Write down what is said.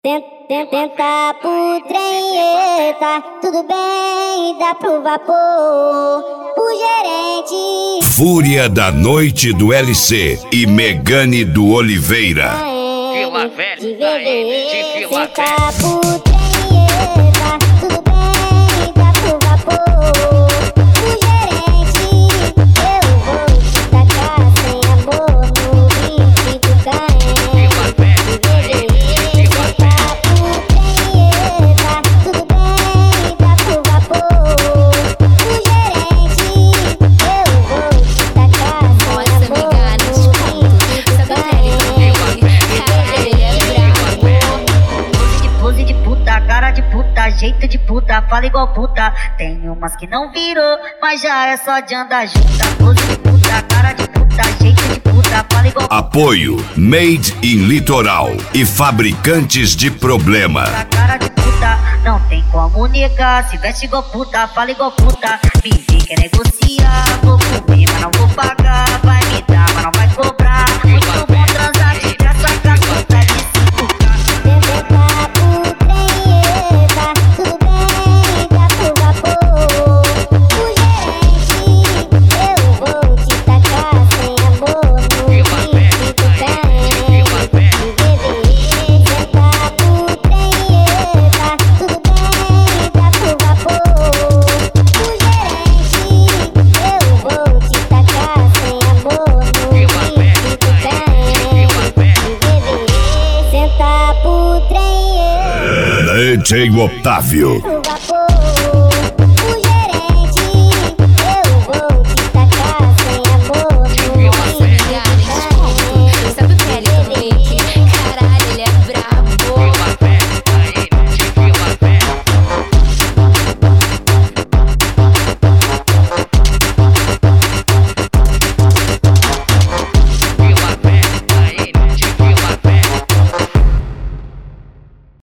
Tenta pro trem, eita, tudo bem, dá pro vapor, o gerente. Fúria da Noite do LC e Megane do Oliveira. Vila Velha, de Vila Velha. Tenta pro trem, eita, tudo bem, dá pro vapor, o gerente. Eu vou te tacar sem amor no beat do Caen. Vila Velha, jeito de puta, fala igual puta. Tem umas que não virou, mas já é só de andar junta. Pose de puta, cara de puta, jeito de puta, fala igual puta. Apoio Made in Litoral e Fabricantes de Problema. Cara de puta, não tem como negar. Se veste igual puta, fala igual puta. Me vi quer negociar, vou comer, mas não vou pagar. Vai me dar, mas não vai cobrar. Muito bom transar de graça, cascuta de 5K. DJ Otávio